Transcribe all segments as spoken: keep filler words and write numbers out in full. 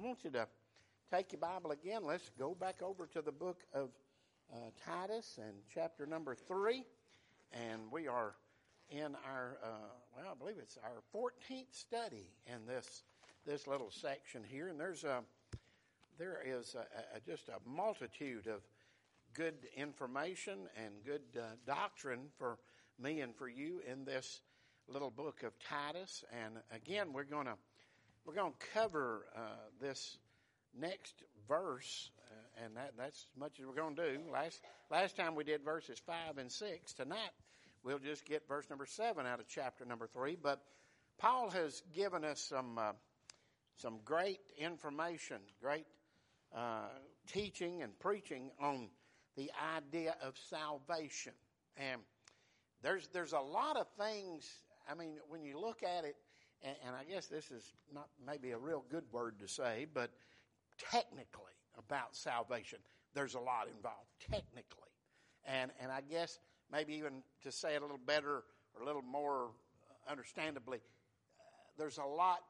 want you to take your Bible again. Let's go back over to the book of uh, Titus and chapter number three. And we are in our, uh, well, I believe it's our fourteenth study in this this little section here. And there's a, there is a, a, just a multitude of good information and good uh, doctrine for me and for you in this little book of Titus. And again, we're going to we're going to cover uh, this next verse, uh, and that, that's as much as we're going to do. Last last time we did verses five and six. Tonight we'll just get verse number seven out of chapter number three. But Paul has given us some uh, some great information, great uh, teaching and preaching on the idea of salvation. And there's there's a lot of things. I mean, when you look at it, and, and I guess this is not maybe a real good word to say, but technically about salvation, there's a lot involved, technically. And and I guess maybe even to say it a little better or a little more understandably, uh, there's a lot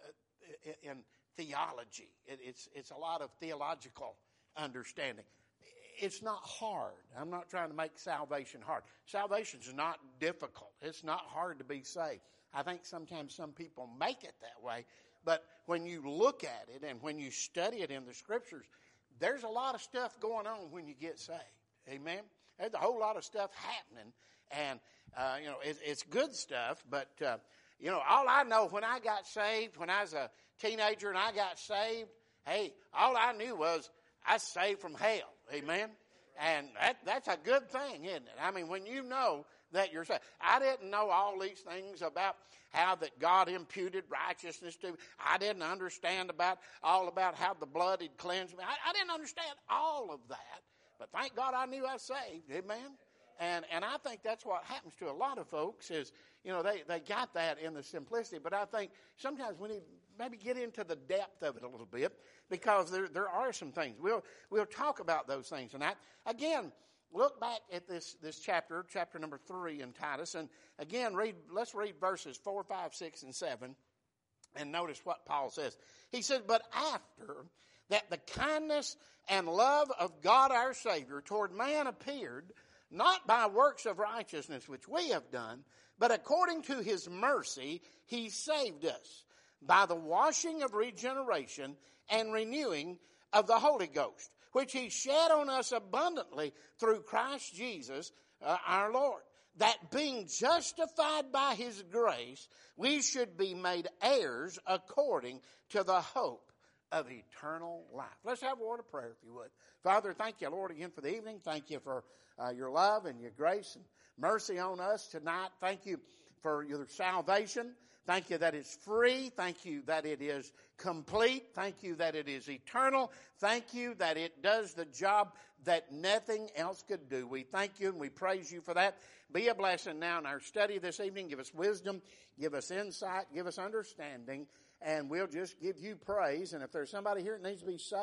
uh, in theology. It, it's it's a lot of theological understanding. It's not hard. I'm not trying to make salvation hard. Salvation's not difficult. It's not hard to be saved. I think sometimes some people make it that way. But when you look at it and when you study it in the Scriptures, there's a lot of stuff going on when you get saved. Amen? There's a whole lot of stuff happening. And, uh, you know, it, it's good stuff. But, uh, you know, all I know when I got saved, when I was a teenager and I got saved, hey, all I knew was I was saved from hell. Amen? And that, that's a good thing, isn't it? I mean, when you know that you're saved. I didn't know all these things about how that God imputed righteousness to me. I didn't understand about all about how the blood had cleansed me. I, I didn't understand all of that. But thank God I knew I was saved. Amen? And and I think that's what happens to a lot of folks is, you know, they, they got that in the simplicity. But I think sometimes we need to maybe get into the depth of it a little bit because there there are some things. We'll we'll talk about those things. And I, again, look back at this, this chapter, chapter number three in Titus. And again, read. let's read verses four, five, six, and seven. And notice what Paul says. He says, but after that the kindness and love of God our Savior toward man appeared, not by works of righteousness which we have done, but according to his mercy he saved us by the washing of regeneration and renewing of the Holy Ghost, which he shed on us abundantly through Christ Jesus uh, our Lord, that being justified by his grace, we should be made heirs according to the hope of eternal life. Let's have a word of prayer, if you would. Father, thank you, Lord, again for the evening. Thank you for uh, your love and your grace and mercy on us tonight. Thank you for your salvation. Thank you that it's free. Thank you that it is complete. Thank you that it is eternal. Thank you that it does the job that nothing else could do. We thank you and we praise you for that. Be a blessing now in our study this evening. Give us wisdom. Give us insight. Give us understanding. And we'll just give you praise. And if there's somebody here that needs to be saved,